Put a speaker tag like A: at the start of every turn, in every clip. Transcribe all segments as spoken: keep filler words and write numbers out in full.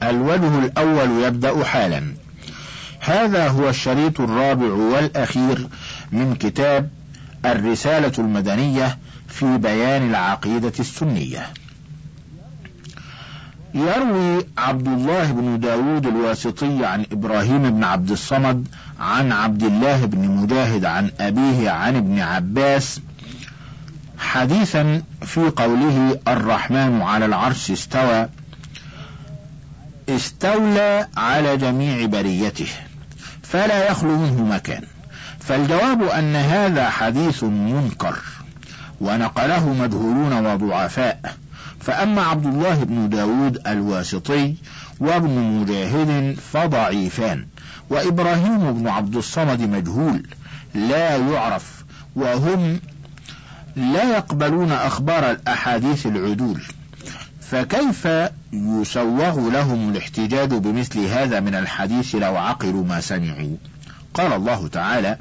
A: الوجه الأول يبدأ حالا. هذا هو الشريط الرابع والأخير من كتاب الرسالة المدنية في بيان العقيدة السنية. يروي عبد الله بن داود الواسطي عن إبراهيم بن عبد الصمد عن عبد الله بن مجاهد عن أبيه عن ابن عباس حديثا في قوله الرحمن على العرش استوى، استولى على جميع بريته فلا يخلو منه مكان. فالجواب أن هذا حديث منكر ونقله مجهولون وضعفاء. فأما عبد الله بن داود الواسطي وابن مجاهد فضعيفان، وإبراهيم بن عبد الصمد مجهول لا يعرف، وهم لا يقبلون أخبار الأحاديث العدول، فكيف يسوغ لهم الاحتجاج بمثل هذا من الحديث لو عقلوا ما سمعوا؟ قال الله تعالى: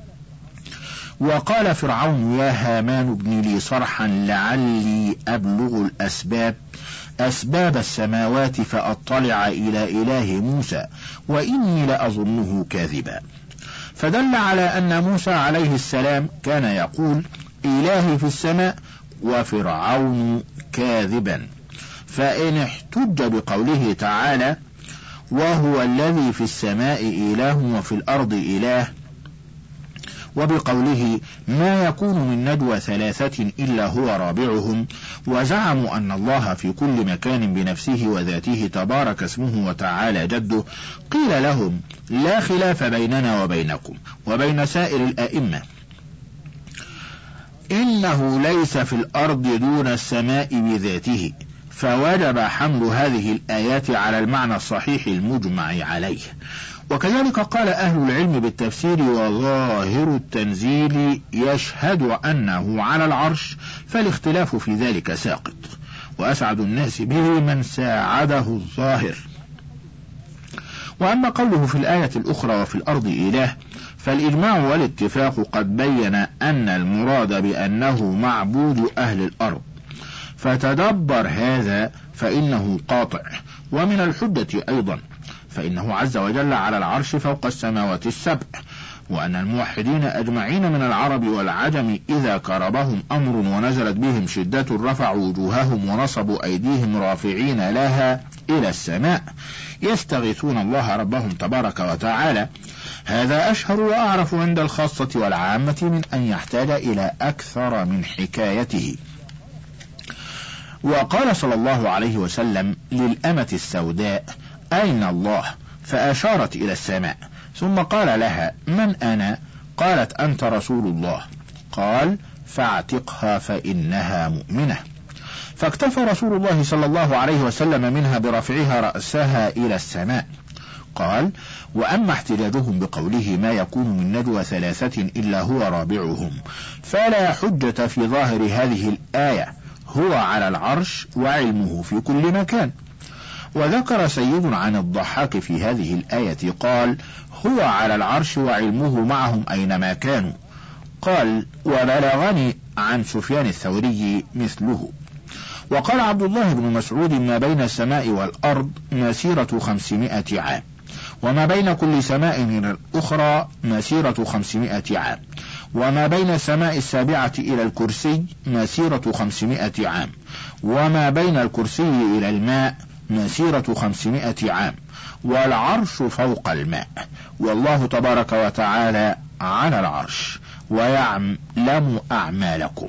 A: وقال فرعون يا هامان ابن لي صرحا لعلي أبلغ الأسباب أسباب السماوات فأطلع إلى إله موسى وإني لأظنه كاذبا. فدل على أن موسى عليه السلام كان يقول إلهي في السماء وفرعون كاذبا. فإن احتج بقوله تعالى وهو الذي في السماء إله وفي الأرض إله، وبقوله ما يكون من نجوى ثلاثة إلا هو رابعهم، وزعموا أن الله في كل مكان بنفسه وذاته تبارك اسمه وتعالى جده، قيل لهم لا خلاف بيننا وبينكم وبين سائر الأئمة، إنه ليس في الأرض دون السماء بذاته، فوجب حمل هذه الآيات على المعنى الصحيح المجمع عليه. وكذلك قال أهل العلم بالتفسير وظاهر التنزيل يشهد أنه على العرش، فالاختلاف في ذلك ساقط، وأسعد الناس به من ساعده الظاهر. وأما قوله في الآية الأخرى وفي الأرض إله، فالإجماع والاتفاق قد بين أن المراد بأنه معبود أهل الأرض، فتدبر هذا فإنه قاطع. ومن الحجة أيضا فإنه عز وجل على العرش فوق السماوات السبع، وأن الموحدين أجمعين من العرب والعجم إذا كربهم أمر ونزلت بهم شدة رفعوا وجوههم ونصبوا أيديهم رافعين لها إلى السماء يستغيثون الله ربهم تبارك وتعالى. هذا أشهر وأعرف عند الخاصة والعامة من أن يحتاج إلى أكثر من حكايته. وقال صلى الله عليه وسلم للأمة السوداء أين الله؟ فأشارت إلى السماء، ثم قال لها من أنا؟ قالت أنت رسول الله. قال فاعتقها فإنها مؤمنة. فاكتفى رسول الله صلى الله عليه وسلم منها برفعها رأسها إلى السماء. قال وأما احتجاجهم بقوله ما يكون من نجوى ثلاثة إلا هو رابعهم، فلا حجة في ظاهر هذه الآية، هو على العرش وعلمه في كل مكان. وذكر سيد عن الضحاك في هذه الآية قال هو على العرش وعلمه معهم أينما كانوا. قال وبلغني عن سفيان الثوري مثله. وقال عبد الله بن مسعود ما بين السماء والأرض مسيرة خمسمائة عام، وما بين كل سماء من الأخرى مسيرة خمسمائة عام، وما بين السماء السابعة إلى الكرسي مسيرة خمسمائة عام، وما بين الكرسي إلى الماء مسيرة خمسمائة عام، والعرش فوق الماء، والله تبارك وتعالى على العرش ويعلم أعمالكم.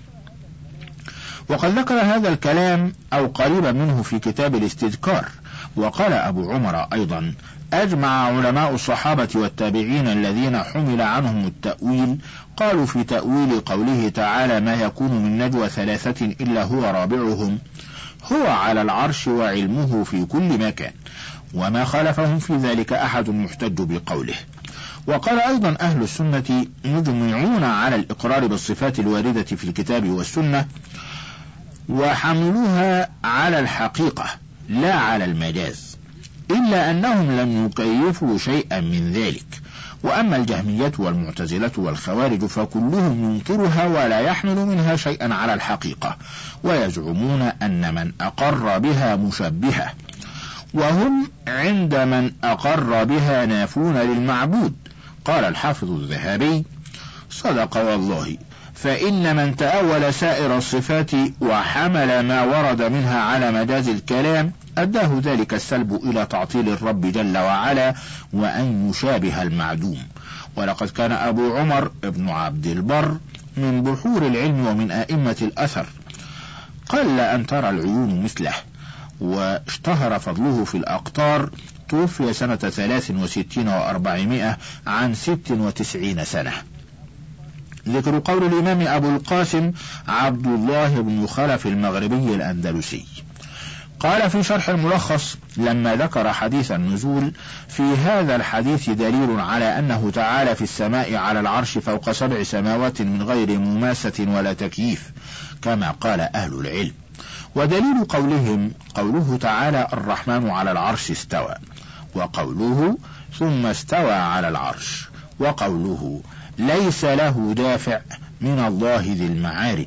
A: وقد ذكر هذا الكلام أو قريبا منه في كتاب الاستذكار. وقال أبو عمر أيضا أجمع علماء الصحابة والتابعين الذين حمل عنهم التأويل قالوا في تأويل قوله تعالى ما يكون من نجوى ثلاثة إلا هو رابعهم، هو على العرش وعلمه في كل مكان، وما خالفهم في ذلك أحد يحتج بقوله. وقال أيضا أهل السنة مجمعون على الإقرار بالصفات الواردة في الكتاب والسنة، وحملوها على الحقيقة لا على المجاز، إلا أنهم لم يكيفوا شيئا من ذلك. وأما الجهمية والمعتزلة والخوارج فكلهم ينكرها ولا يحمل منها شيئا على الحقيقة، ويزعمون أن من أقر بها مشبهة. وهم عند من أقر بها نافون للمعبود. قال الحافظ الذهبي: صدق والله، فإن من تأول سائر الصفات وحمل ما ورد منها على مجاز الكلام أداه ذلك السلب إلى تعطيل الرب جل وعلا وأن يشابه المعدوم. ولقد كان أبو عمر ابن عبد البر من بحور العلم ومن أئمة الأثر، قل أن ترى العيون مثله، واشتهر فضله في الأقطار. توفي سنة ثلاث وستين وأربعمائة عن ست وتسعين سنة. ذكر قول الإمام أبو القاسم عبد الله بن خلف المغربي الأندلسي، قال في شرح الملخص لما ذكر حديث النزول: في هذا الحديث دليل على أنه تعالى في السماء على العرش فوق سبع سماوات من غير مماسة ولا تكييف كما قال أهل العلم. ودليل قولهم قوله تعالى: الرحمن على العرش استوى، وقوله ثم استوى على العرش، وقوله ليس له دافع من الله ذي المعارج.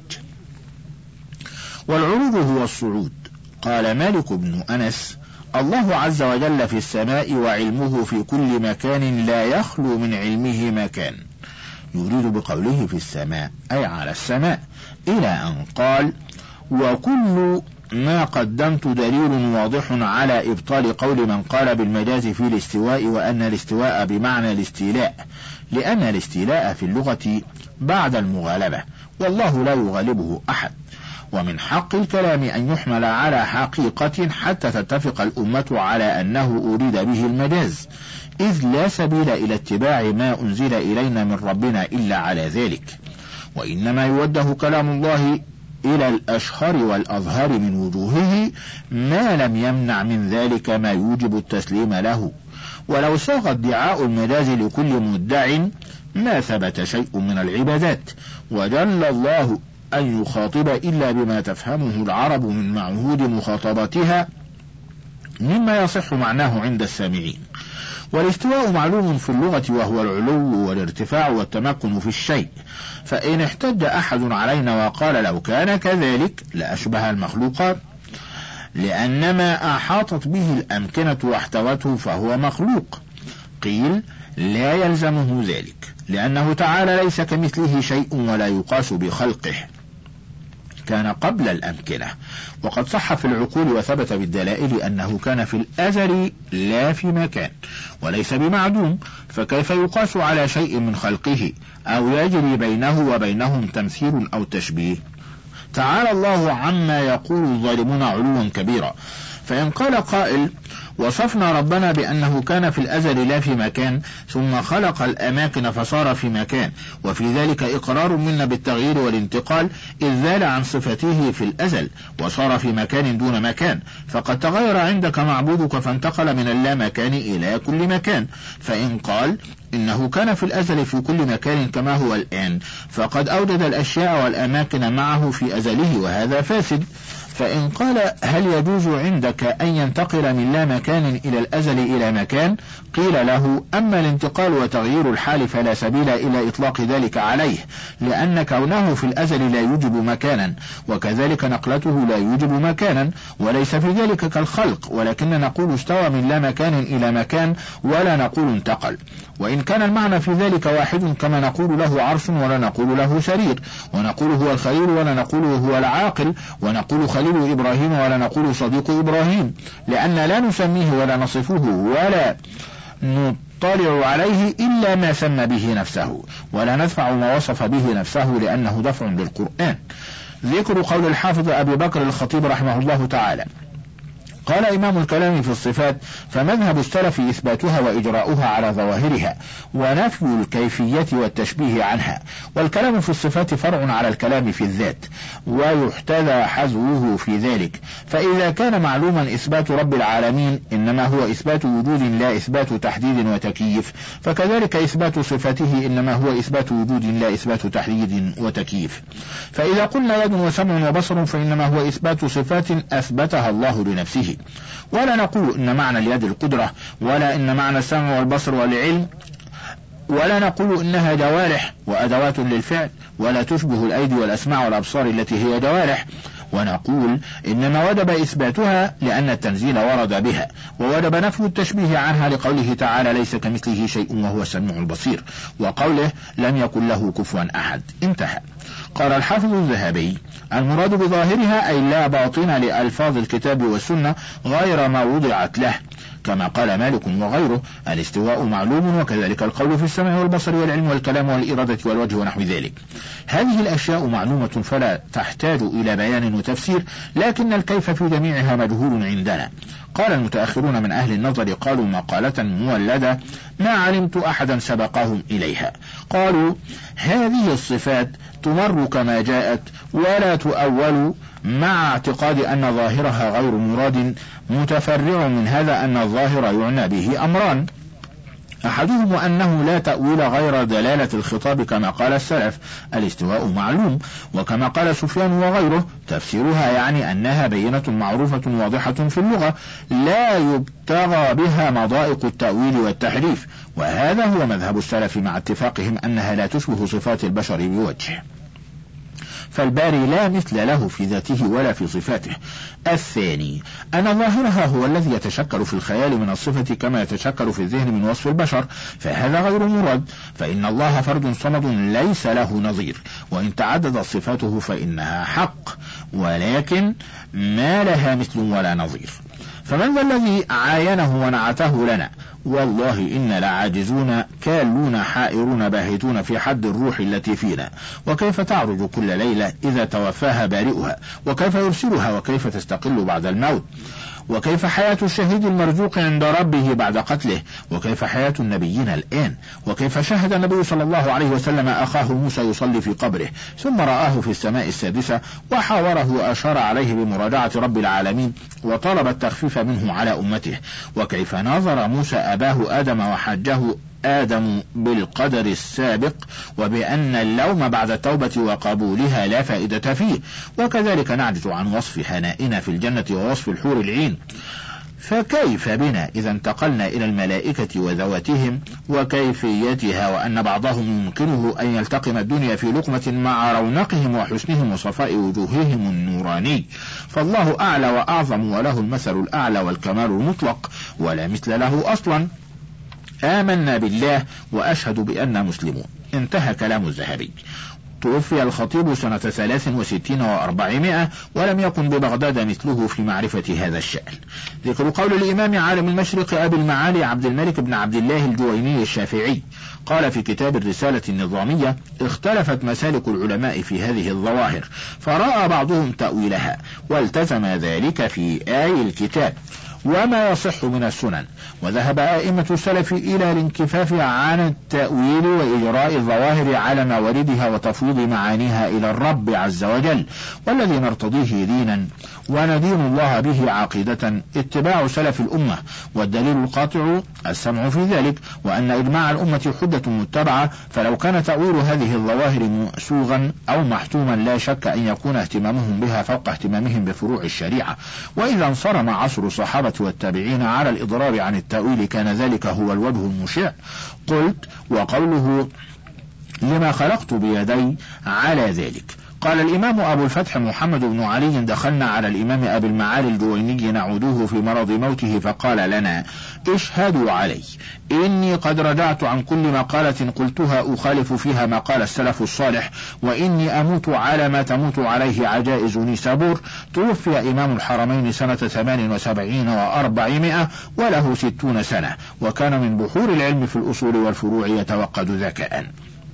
A: والعروض هو الصعود. قال مالك بن أنس: الله عز وجل في السماء وعلمه في كل مكان لا يخلو من علمه مكان. يريد بقوله في السماء أي على السماء، إلى أن قال: وكل ما قدمت دليل واضح على إبطال قول من قال بالمجاز في الاستواء وأن الاستواء بمعنى الاستيلاء، لأن الاستيلاء في اللغة بعد المغالبة، والله لا يغالبه أحد. ومن حق الكلام أن يحمل على حقيقة حتى تتفق الأمة على أنه أريد به المجاز، إذ لا سبيل إلى اتباع ما أنزل إلينا من ربنا إلا على ذلك، وإنما يوجه كلام الله إلى الأشهر والأظهر من وجوهه ما لم يمنع من ذلك ما يوجب التسليم له. ولو ساغ ادعاء المجاز لكل مدع ما ثبت شيء من العبادات، وجل الله أن يخاطب إلا بما تفهمه العرب من معهود مخاطبتها مما يصح معناه عند السامعين. والاستواء معلوم في اللغة وهو العلو والارتفاع والتمكن في الشيء، فإن احتج أحد علينا وقال لو كان كذلك لأشبه المخلوقات، لأن ما أحاطت به الأمكنة واحتوته فهو مخلوق، قيل لا يلزمه ذلك، لأنه تعالى ليس كمثله شيء ولا يقاس بخلقه، كان قبل الأمكنة. وقد صح في العقول وثبت بالدلائل أنه كان في الأزل لا في مكان، وليس بمعدوم، فكيف يقاس على شيء من خلقه أو يجري بينه وبينهم تمثيل أو تشبيه؟ تعالى الله عما يقول الظالمون علوا كبيرا. فإن قال قائل: وصفنا ربنا بأنه كان في الأزل لا في مكان ثم خلق الأماكن فصار في مكان، وفي ذلك إقرار منا بالتغيير والانتقال، إذ زال عن صفته في الأزل وصار في مكان دون مكان، فقد تغير عندك معبودك فانتقل من اللامكان إلى كل مكان. فإن قال إنه كان في الأزل في كل مكان كما هو الآن، فقد أوجد الأشياء والأماكن معه في أزله، وهذا فاسد. فإن قال: هل يجوز عندك أن ينتقل من لا مكان إلى الأزل إلى مكان؟ قيل له: أما الانتقال وتغيير الحال فلا سبيل إلى إطلاق ذلك عليه، لأن كونه في الأزل لا يوجب مكانا، وكذلك نقلته لا يوجب مكانا، وليس في ذلك كالخلق، ولكن نقول استوى من لا مكان إلى مكان ولا نقول انتقل. وإن كان المعنى في ذلك واحد، كما نقول له عرش ولا نقول له سرير، ونقول هو الخليل ولا نقول هو العاقل، ونقول خليل إبراهيم ولا نقول صديق إبراهيم، لأن لا نسميه ولا نصفه ولا نطلع عليه إلا ما سمى به نفسه، ولا ندفع ما وصف به نفسه لأنه دفع للقرآن. ذكر قول الحافظ أبي بكر الخطيب رحمه الله تعالى: قال إمام الكلام في الصفات: فمذهب السلف إثباتها وإجراؤها على ظواهرها، ونفي الكيفية والتشبيه عنها. والكلام في الصفات فرع على الكلام في الذات، ويحتذى حذوه في ذلك. فإذا كان معلوما إثبات رب العالمين إنما هو إثبات وجود لا إثبات تحديد وتكييف، فكذلك إثبات صفاته إنما هو إثبات وجود لا إثبات تحديد وتكييف. فإذا قلنا يد وسمع وبصر فإنما هو إثبات صفات أثبتها الله لنفسه، ولا نقول إن معنى اليد القدرة، ولا إن معنى السمع والبصر والعلم، ولا نقول إنها جوارح وأدوات للفعل، ولا تشبه الأيدي والأسماع والأبصار التي هي جوارح، ونقول إنما وجب إثباتها لأن التنزيل ورد بها، ووجب نفي التشبيه عنها لقوله تعالى ليس كمثله شيء وهو السميع البصير، وقوله لم يكن له كفوا أحد. انتهى. قال الحافظ الذهبي المراد بظاهرها أي لا باطن لألفاظ الكتاب والسنة غير ما وضعت له، كما قال مالك وغيره الاستواء معلوم، وكذلك القول في السمع والبصر والعلم والكلام والإرادة والوجه ونحو ذلك. هذه الأشياء معلومة فلا تحتاج إلى بيان وتفسير، لكن الكيف في جميعها مجهول عندنا. قال المتأخرون من أهل النظر قالوا مقالة مولدة ما علمت أحدا سبقهم إليها، قالوا هذه الصفات تمر كما جاءت ولا تؤول، مع اعتقاد أن ظاهرها غير مراد، متفرع من هذا أن الظاهر يعنى به أمران: أحدهم أنه لا تأويل غير دلالة الخطاب كما قال السلف الاستواء معلوم، وكما قال سفيان وغيره تفسيرها يعني أنها بينة معروفة واضحة في اللغة لا يبتغى بها مضائق التأويل والتحريف، وهذا هو مذهب السلف مع اتفاقهم أنها لا تشبه صفات البشر بوجه، فالباري لا مثل له في ذاته ولا في صفاته. الثاني أن ظاهرها هو الذي يتشكل في الخيال من الصفة كما يتشكل في الذهن من وصف البشر، فهذا غير مراد، فإن الله فرد صمد ليس له نظير، وإن تعددت صفاته فإنها حق، ولكن ما لها مثل ولا نظير. فمن ذا الذي عاينه ونعته لنا؟ والله إن لعاجزون كالون حائرون باهتون في حد الروح التي فينا، وكيف تعرج كل ليلة إذا توفاها بارئها، وكيف يرسلها، وكيف تستقل بعد الموت، وكيف حياة الشهيد المرزوق عند ربه بعد قتله، وكيف حياة النبيين الآن، وكيف شهد النبي صلى الله عليه وسلم أخاه موسى يصلي في قبره ثم رآه في السماء السادسة وحاوره وأشار عليه بمراجعة رب العالمين وطلب التخفيف منه على أمته، وكيف ناظر موسى أباه آدم وحجه آدم بالقدر السابق وبأن اللوم بعد التوبة وقبولها لا فائدة فيه، وكذلك نعجز عن وصف هنائنا في الجنة ووصف الحور العين، فكيف بنا إذا انتقلنا إلى الملائكة وذواتهم وكيفيتها، وأن بعضهم يمكنه أن يلتقم الدنيا في لقمة مع رونقهم وحسنهم وصفاء وجوههم النوراني، فالله أعلى وأعظم وله المثل الأعلى والكمال المطلق ولا مثل له أصلا. آمنا بالله وأشهد بأننا مسلمون. انتهى كلام الذهبي. توفي الخطيب سنة ثلاث وستين وأربعمائة، ولم يكن ببغداد مثله في معرفة هذا الشأن. ذكر قول الإمام عالم المشرق أبي المعالي عبد الملك بن عبد الله الجويني الشافعي قال في كتاب الرسالة النظامية: اختلفت مسالك العلماء في هذه الظواهر، فرأى بعضهم تأويلها والتزم ذلك في آي الكتاب وما يصح من السنن، وذهب أئمة السلف إلى الانكفاف عن التأويل وإجراء الظواهر على مواردها وتفويض معانيها إلى الرب عز وجل، والذي نرتضيه دينا وندين الله به عقيدة اتباع سلف الأمة، والدليل القاطع السمع في ذلك، وأن إجماع الأمة حجة متبعة، فلو كان تأويل هذه الظواهر مسوغا أو محتوما لا شك أن يكون اهتمامهم بها فوق اهتمامهم بفروع الشريعة، وإذا انصرم عصر الصحابة والتابعين على الإضرار عن التأويل كان ذلك هو الوجه المشع. قلت: وقوله لما خلقت بيدي على ذلك. قال الإمام أبو الفتح محمد بن علي: دخلنا على الإمام أبي المعالي الجويني نعوده في مرض موته، فقال لنا: اشهدوا علي إني قد رجعت عن كل مقالة قلتها أخالف فيها ما قال السلف الصالح، وإني أموت على ما تموت عليه عجائز نيسابور. توفي إمام الحرمين سنة ثمان وسبعين وأربعمائة وله ستون سنة، وكان من بحور العلم في الأصول والفروع يتوقد ذكاء.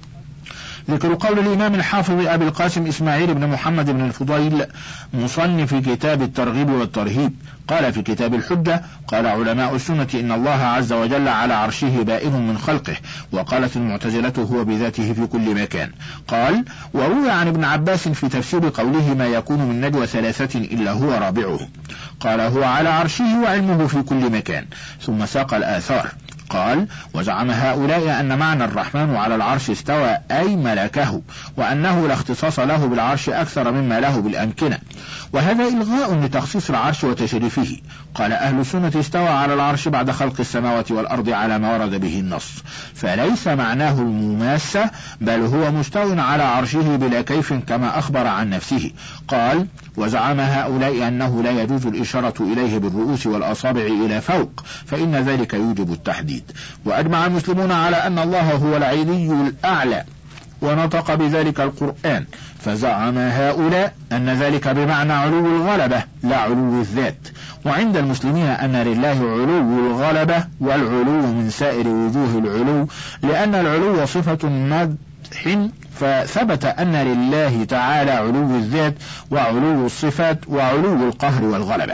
A: ذكر قول الإمام الحافظ أبي القاسم إسماعيل بن محمد بن الفضيل مصنف كتاب الترغيب والترهيب قال في كتاب الحجة: قال علماء السنة إن الله عز وجل على عرشه بائن من خلقه، وقالت المعتزلة هو بذاته في كل مكان. قال: وروي عن ابن عباس في تفسير قوله: ما يكون من نجوى ثلاثة إلا هو رابعه. قال: هو على عرشه وعلمه في كل مكان. ثم ساق الآثار. قال: وزعم هؤلاء أن معنى الرحمن على العرش استوى أي ملكه، وأنه لا اختصاص له بالعرش أكثر مما له بالأمكنة، وهذا إلغاء لتخصيص العرش وتشريفه. قال أهل السنة استوى على العرش بعد خلق السماوات والأرض على ما ورد به النص، فليس معناه المماسة، بل هو مستو على عرشه بلا كيف كما أخبر عن نفسه. قال: وزعم هؤلاء أنه لا يجوز الإشارة إليه بالرؤوس والأصابع إلى فوق، فإن ذلك يوجب التحديد. وأجمع المسلمون على أن الله هو العلي الأعلى، ونطق بذلك القرآن، فزعم هؤلاء أن ذلك بمعنى علو الغلبة لا علو الذات. وعند المسلمين أن لله علو الغلبة والعلو من سائر وجوه العلو، لأن العلو صفة مدح، فثبت أن لله تعالى علو الذات وعلو الصفات وعلو القهر والغلبة.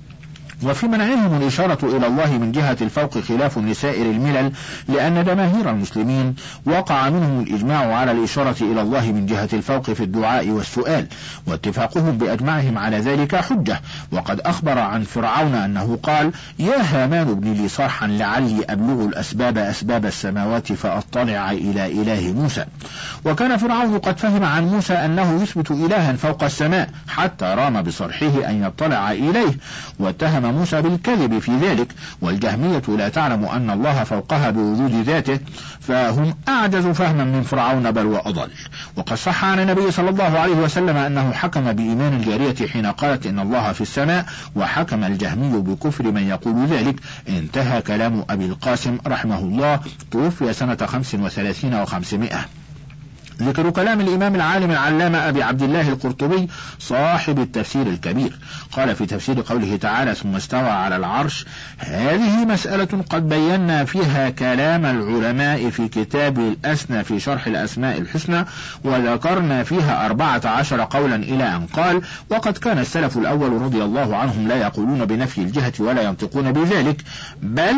A: وفي منعهم الإشارة إلى الله من جهة الفوق خلاف لسائر الملل، لأن جماهير المسلمين وقع منهم الإجماع على الإشارة إلى الله من جهة الفوق في الدعاء والسؤال، واتفاقهم بأجمعهم على ذلك حجة. وقد أخبر عن فرعون أنه قال: يا هامان ابن لي صرحا لعلي أبلغ الأسباب أسباب السماوات فأطلع إلى إله موسى. وكان فرعون قد فهم عن موسى أنه يثبت إلها فوق السماء، حتى رام بصرحه أن يطلع إليه، واتهم موسى بالكذب في ذلك. والجهمية لا تعلم أن الله فوقها بوجود ذاته، فهم أعجز فهما من فرعون بل وأضل. وقد صح عن النبي صلى الله عليه وسلم أنه حكم بإيمان الجارية حين قالت إن الله في السماء، وحكم الجهمي بكفر من يقول ذلك. انتهى كلام أبي القاسم رحمه الله، توفي سنة خمس وثلاثين وخمسمائة. ذكر كلام الإمام العالم العلامة أبي عبد الله القرطبي صاحب التفسير الكبير، قال في تفسير قوله تعالى: ثم استوى على العرش: هذه مسألة قد بينا فيها كلام العلماء في كتاب الأسنى في شرح الأسماء الحسنى، وذكرنا فيها أربعة عشر قولا إلى أن قال: وقد كان السلف الأول رضي الله عنهم لا يقولون بنفي الجهة ولا ينطقون بذلك، بل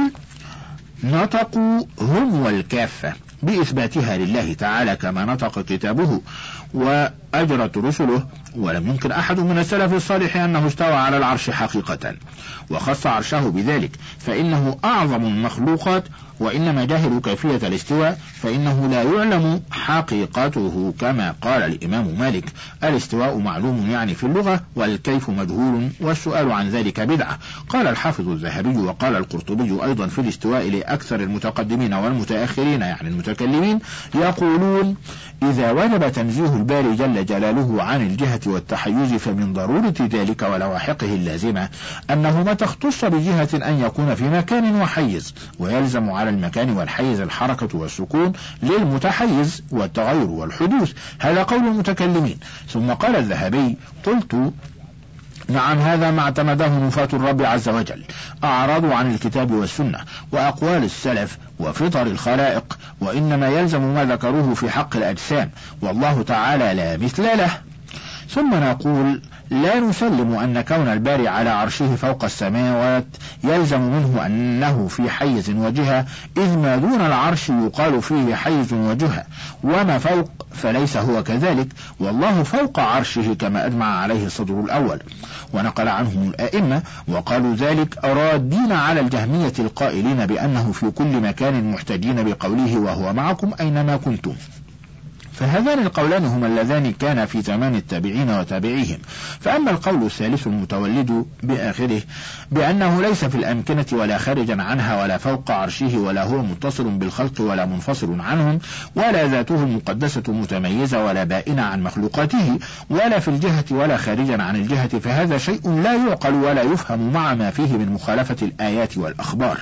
A: نطقوا هم والكافة بإثباتها لله تعالى كما نطق كتابه وأجرت رسله. ولم يمكن أحد من السلف الصالح أنه استوى على العرش حقيقة وخص عرشه بذلك، فإنه أعظم المخلوقات، وإنما جاهل كيفية الاستواء فإنه لا يعلم حقيقته، كما قال الإمام مالك: الاستواء معلوم يعني في اللغة، والكيف مجهول، والسؤال عن ذلك بدعة. قال الحافظ الذهبي وقال القرطبي أيضا في الاستواء لأكثر المتقدمين والمتأخرين يعني المتكلمين، يقولون: إذا وجب تنزيه الباري جل جلاله عن الجهة والتحيز، فمن ضرورة ذلك ولواحقه اللازمة أنه متى اختص بجهة أن يكون في مكان وحيز، ويلزم على المكان والحيز الحركة والسكون للمتحيز والتغير والحدوث. هذا قول المتكلمين. ثم قال الذهبي: قلت: نعم، هذا ما اعتمده نفاة الرب عز وجل، أعرضوا عن الكتاب والسنة وأقوال السلف وفطر الخلائق، وإنما يلزم ما ذكروه في حق الأجسام، والله تعالى لا مثل له. ثم نقول: لا نسلم أن كون الباري على عرشه فوق السماوات يلزم منه أنه في حيز وجهة، إذ ما دون العرش يقال فيه حيز وجهة، وما فوق فليس هو كذلك، والله فوق عرشه كما أجمع عليه الصدر الأول. ونقل عنهم الآئمة وقالوا ذلك رادين على الجهمية القائلين بأنه في كل مكان محتجين بقوله: وهو معكم أينما كنتم. فهذان القولان هما اللذان كان في زمان التابعين وتابعيهم. فأما القول الثالث المتولد بآخره بأنه ليس في الأمكنة ولا خارجا عنها ولا فوق عرشه ولا هو متصل بالخلق ولا منفصل عنهم ولا ذاته المقدسة متميزة ولا بائنة عن مخلوقاته ولا في الجهة ولا خارجا عن الجهة، فهذا شيء لا يعقل ولا يفهم مع ما فيه من مخالفة الآيات والأخبار.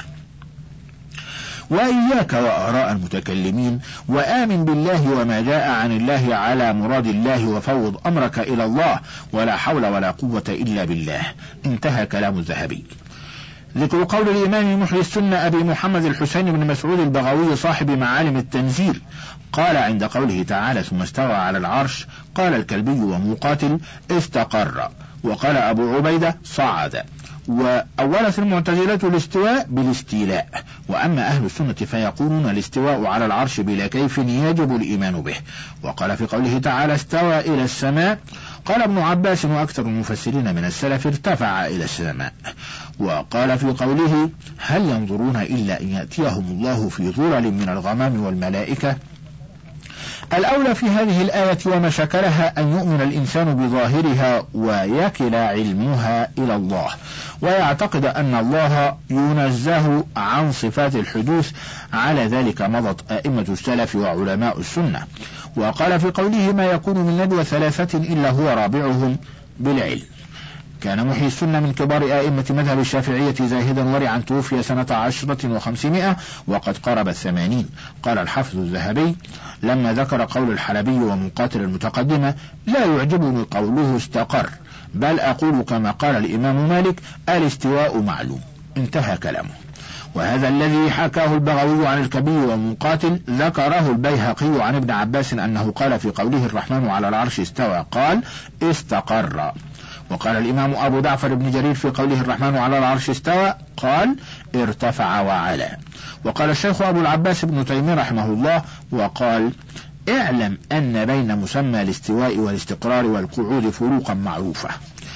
A: وإياك وآراء المتكلمين، وآمن بالله وما جاء عن الله على مراد الله، وفوض أمرك إلى الله، ولا حول ولا قوة إلا بالله. انتهى كلام الذهبي. ذكر قول الإمام محيي السنة أبي محمد الحسين بن مسعود البغوي صاحب معالم التنزيل، قال عند قوله تعالى: ثم استوى على العرش، قال الكلبي ومقاتل: استقر، وقال أبو عبيدة: صعد. وأولت المعتزلة الاستواء بالاستيلاء، وأما أهل السنة فيقولون الاستواء على العرش بلا كيف يجب الإيمان به. وقال في قوله تعالى: استوى إلى السماء، قال ابن عباس وأكثر المفسرين من السلف: ارتفع إلى السماء. وقال في قوله: هل ينظرون إلا أن يأتيهم الله في ظلل من الغمام والملائكة، الأولى في هذه الآية وما شكلها أن يؤمن الإنسان بظاهرها ويكل علمها إلى الله، ويعتقد أن الله ينزه عن صفات الحدوث. على ذلك مضت أئمة السلف وعلماء السنة. وقال في قوله: ما يكون من نجوى ثلاثة إلا هو رابعهم بالعلم. كان محيي السنة من كبار أئمة مذهب الشافعية زاهدا ورعا، توفي سنة عشرة وخمسمائة وقد قارب الثمانين. قال الحافظ الذهبي لما ذكر قول الحلبي ومقاتل المتقدمة: لا يعجبني قوله استقر، بل أقول كما قال الإمام مالك: الاستواء معلوم. انتهى كلامه. وهذا الذي حكاه البغوي عن الكبي ومقاتل ذكره البيهقي عن ابن عباس أنه قال في قوله: الرحمن على العرش استوى، قال استقر. وقال الإمام أبو جعفر بن جرير في قوله: الرحمن على العرش استوى، قال ارتفع وعلا. وقال الشيخ أبو العباس بن تيمية رحمه الله وقال: اعلم أن بين مسمى الاستواء والاستقرار والقعود فروقا معروفة.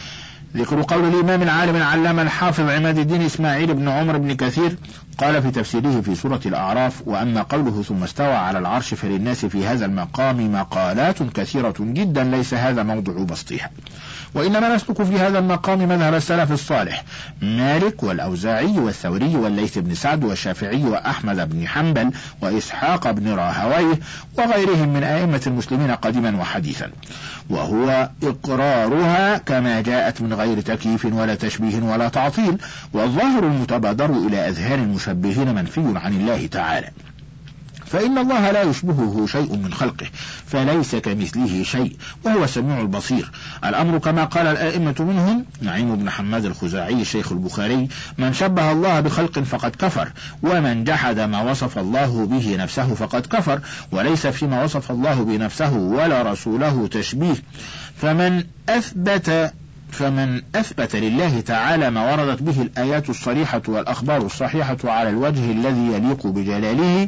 A: ذكر قول الإمام العالم العلامة الحافظ عماد الدين إسماعيل بن عمر بن كثير قال في تفسيره في سورة الأعراف: وأما قوله ثم استوى على العرش فللناس في هذا المقام مقالات كثيرة جدا ليس هذا موضع بسطها، وإنما نسلك في هذا المقام مذهب السلف الصالح مالك والأوزاعي والثوري والليث بن سعد والشافعي وأحمد بن حنبل وإسحاق بن راهويه وغيرهم من أئمة المسلمين قديما وحديثا، وهو إقرارها كما جاءت من غير تكييف ولا تشبيه ولا تعطيل. والظاهر المتبادر إلى أذهان المشبهين منفي عن الله تعالى، فإن الله لا يشبهه شيء من خلقه، فليس كمثله شيء وهو السميع البصير. الأمر كما قال الآئمة منهم نعيم بن حماد الخزاعي شيخ البخاري: من شبه الله بخلق فقد كفر، ومن جحد ما وصف الله به نفسه فقد كفر، وليس فيما وصف الله بنفسه ولا رسوله تشبيه. فمن أثبت فمن أثبت لله تعالى ما وردت به الآيات الصريحة والأخبار الصحيحة على الوجه الذي يليق بجلاله،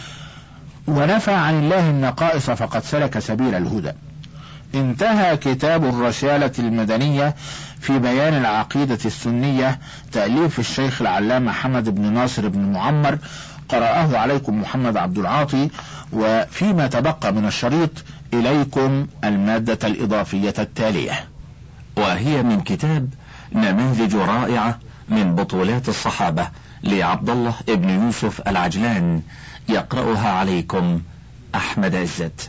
A: ونفى عن الله النقائص، فقد سلك سبيل الهدى. انتهى كتاب الرسالة المدنية في بيان العقيدة السنية، تأليف الشيخ العلامة محمد بن ناصر بن معمر، قرأه عليكم محمد عبد العاطي. وفيما تبقى من الشريط إليكم المادة الإضافية التالية،
B: وهي من كتاب نماذج رائعة من بطولات الصحابة لعبد الله ابن يوسف العجلان، يقرأها عليكم أحمد عزت.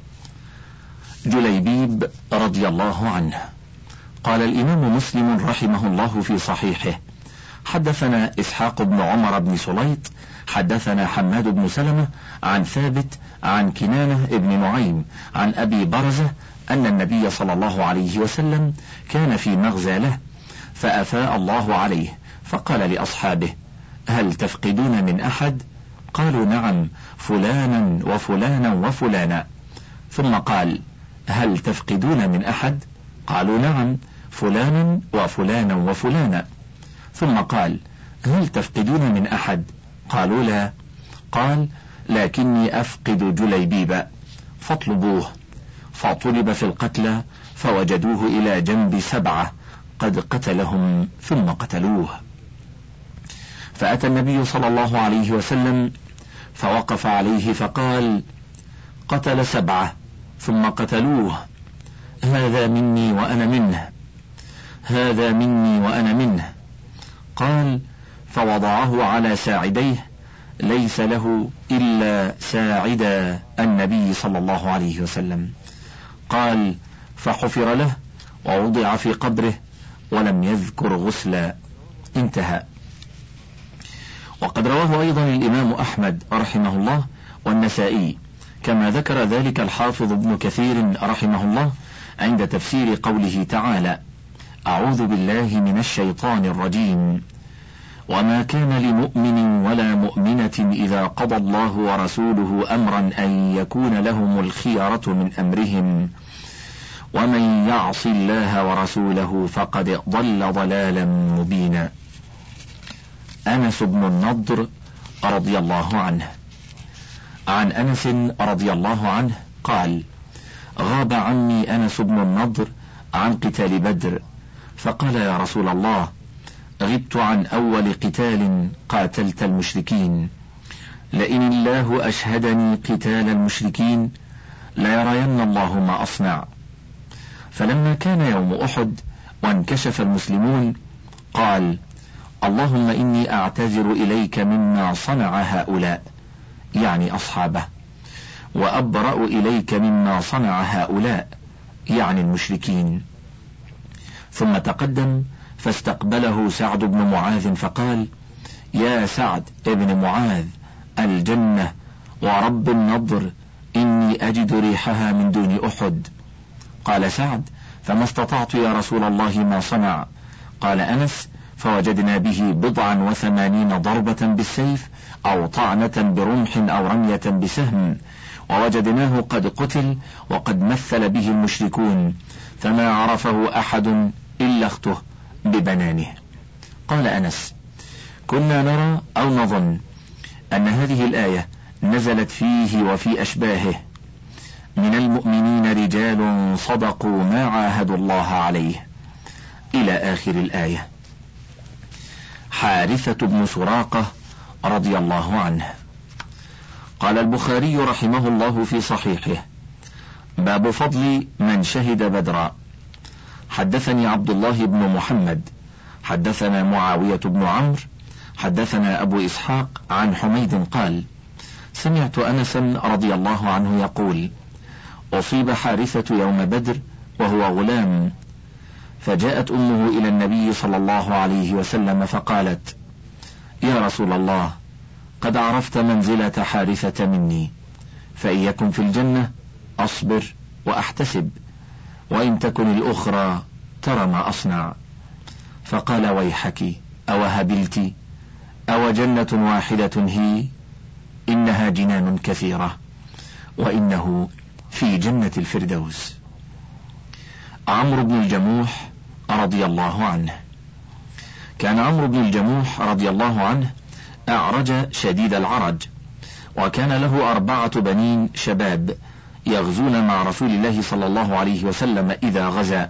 B: جليبيب رضي الله عنه. قال الإمام مسلم رحمه الله في صحيحه: حدثنا إسحاق بن عمر بن سليط حدثنا حماد بن سلمة عن ثابت عن كنانة بن نعيم عن أبي برزة أن النبي صلى الله عليه وسلم كان في مغزى له، فأفاء الله عليه فقال لأصحابه: هل تفقدون من أحد؟ قالوا: نعم، فلانا وفلانا وفلانا. ثم قال: هل تفقدون من أحد؟ قالوا: نعم، فلانا وفلانا وفلانا. ثم قال: هل تفقدون من أحد؟ قالوا: لا. قال: لكني أفقد جليبيب، فاطلبوه. فطلب في القتلى فوجدوه إلى جنب سبعة قد قتلهم ثم قتلوه. فأتى النبي صلى الله عليه وسلم فوقف عليه فقال: قتل سبعة ثم قتلوه، هذا مني وأنا منه، هذا مني وأنا منه. قال: فوضعه على ساعديه، ليس له إلا ساعد النبي صلى الله عليه وسلم. قال: فحفر له ووضع في قبره ولم يذكر غسلا. انتهى. وقد رواه أيضا الإمام أحمد رحمه الله والنسائي، كما ذكر ذلك الحافظ ابن كثير رحمه الله عند تفسير قوله تعالى: أعوذ بالله من الشيطان الرجيم، وما كان لمؤمن ولا مؤمنة إذا قضى الله ورسوله أمرا أن يكون لهم الخيرة من أمرهم، ومن يعص الله ورسوله فقد ضل ضلالا مبينا. أنس بن النضر رضي الله عنه. عن أنس رضي الله عنه قال: غاب عني أنس بن النضر عن قتال بدر، فقال: يا رسول الله، غبت عن أول قتال قاتلت المشركين، لئن الله أشهدني قتال المشركين ليرين الله ما أصنع. فلما كان يوم أحد وانكشف المسلمون قال: اللهم إني أعتذر إليك مما صنع هؤلاء، يعني أصحابه، وأبرأ إليك مما صنع هؤلاء، يعني المشركين. ثم تقدم فاستقبله سعد بن معاذ فقال: يا سعد ابن معاذ، الجنة ورب النضر، إني أجد ريحها من دون أحد. قال سعد: فما استطعت يا رسول الله ما صنع. قال أنس: فوجدنا به بضعا وثمانين ضربة بالسيف أو طعنة برمح أو رمية بسهم، ووجدناه قد قتل وقد مثل به المشركون، فما عرفه أحد إلا أخته ببنانه. قال أنس: كنا نرى أو نظن أن هذه الآية نزلت فيه وفي أشباهه: من المؤمنين رجال صدقوا ما عاهدوا الله عليه، إلى آخر الآية. حارثة بن سراقة رضي الله عنه. قال البخاري رحمه الله في صحيحه: باب فضل من شهد بدرا. حدثني عبد الله بن محمد حدثنا معاوية بن عمرو حدثنا أبو إسحاق عن حميد قال: سمعت أنسا رضي الله عنه يقول: أصيب حارثة يوم بدر وهو غلام، فجاءت أمه إلى النبي صلى الله عليه وسلم فقالت: يا رسول الله، قد عرفت منزلة حارثة مني، فإن يكن في الجنة أصبر وأحتسب، وإن تكن الأخرى ترى ما أصنع. فقال: ويحك، أو هبلت، أو جنة واحدة هي؟ إنها جنان كثيرة، وإنه في جنة الفردوس. عمرو بن الجموح رضي الله عنه. كان عمرو بن الجموح رضي الله عنه أعرج شديد العرج، وكان له أربعة بنين شباب يغزون مع رسول الله صلى الله عليه وسلم إذا غزا.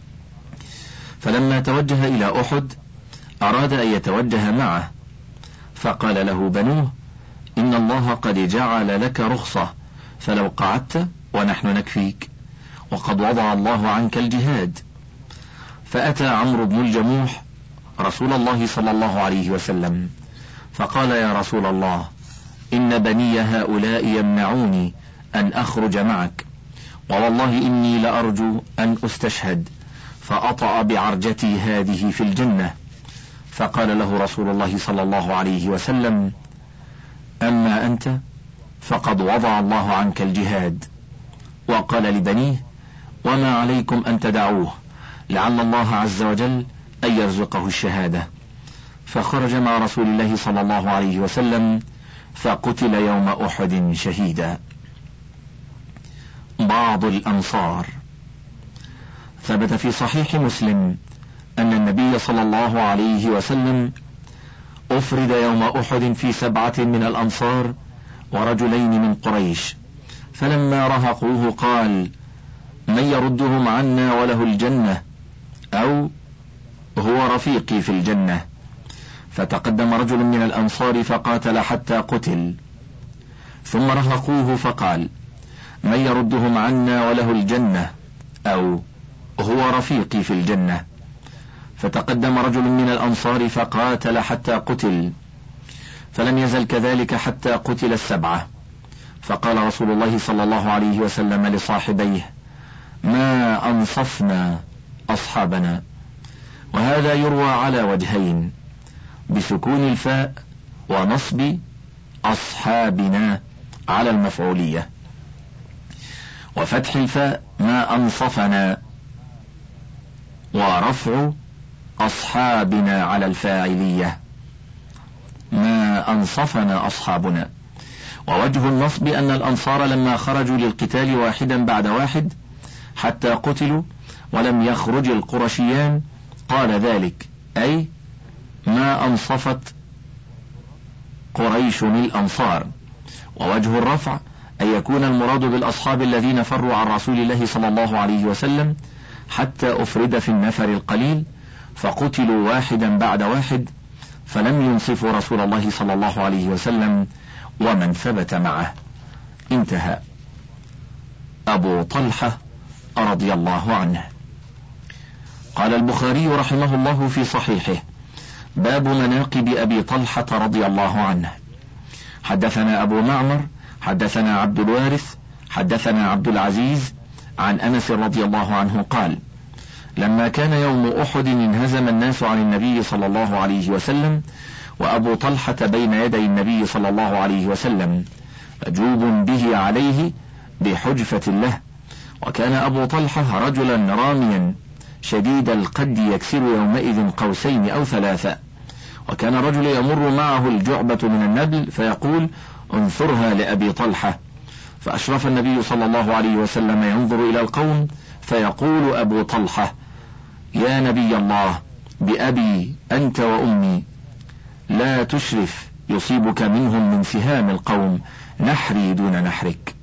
B: فلما توجه إلى أحد أراد أن يتوجه معه، فقال له بنوه: إن الله قد جعل لك رخصة، فلو قعدت ونحن نكفيك، وقد وضع الله عنك الجهاد. فأتى عمرو بن الجموح رسول الله صلى الله عليه وسلم فقال: يا رسول الله، إن بني هؤلاء يمنعوني أن أخرج معك، ووالله إني لأرجو أن أستشهد فأطأ بعرجتي هذه في الجنة. فقال له رسول الله صلى الله عليه وسلم: أما أنت فقد وضع الله عنك الجهاد. وقال لبنيه: وما عليكم أن تدعوه، لعل الله عز وجل أن يرزقه الشهادة. فخرج مع رسول الله صلى الله عليه وسلم فقتل يوم أحد شهيدا. بعض الأنصار. ثبت في صحيح مسلم أن النبي صلى الله عليه وسلم أفرد يوم أحد في سبعة من الأنصار ورجلين من قريش، فلما رهقوه قال: من يردهم عنا وله الجنة، أو هو رفيقي في الجنة. فتقدم رجل من الأنصار فقاتل حتى قتل، ثم رهقوه فقال: من يردهم عنا وله الجنة، أو هو رفيقي في الجنة. فتقدم رجل من الأنصار فقاتل حتى قتل، فلم يزل كذلك حتى قتل السبعة. فقال رسول الله صلى الله عليه وسلم لصاحبيه: ما أنصفنا أصحابنا. وهذا يروى على وجهين: بسكون الفاء ونصب أصحابنا على المفعولية، وفتح الفاء ما أنصفنا، ورفع أصحابنا على الفاعلية ما أنصفنا أصحابنا. ووجه النصب أن الأنصار لما خرجوا للقتال واحدا بعد واحد حتى قتلوا ولم يخرج القرشيان قال ذلك، أي ما أنصفت قريش الأنصار. ووجه الرفع أن يكون المراد بالأصحاب الذين فروا عن رسول الله صلى الله عليه وسلم حتى أفرد في النفر القليل فقتلوا واحدا بعد واحد، فلم ينصفوا رسول الله صلى الله عليه وسلم ومن ثبت معه. انتهى. أبو طلحة رضي الله عنه. قال البخاري رحمه الله في صحيحه: باب مناقب أبي طلحة رضي الله عنه. حدثنا أبو معمر حدثنا عبد الوارث حدثنا عبد العزيز عن أنس رضي الله عنه قال: لما كان يوم أحد انهزم الناس عن النبي صلى الله عليه وسلم، وأبو طلحة بين يدي النبي صلى الله عليه وسلم مجوب به عليه بحجفة له، وكان أبو طلحة رجلا راميا شديد القد يكسر يومئذ قوسين أو ثلاثة، وكان رجل يمر معه الجعبة من النبل فيقول: انثرها لأبي طلحة. فأشرف النبي صلى الله عليه وسلم ينظر إلى القوم فيقول أبو طلحة: يا نبي الله، بأبي أنت وأمي، لا تشرف يصيبك منهم من سهام القوم، نحري دون نحرك.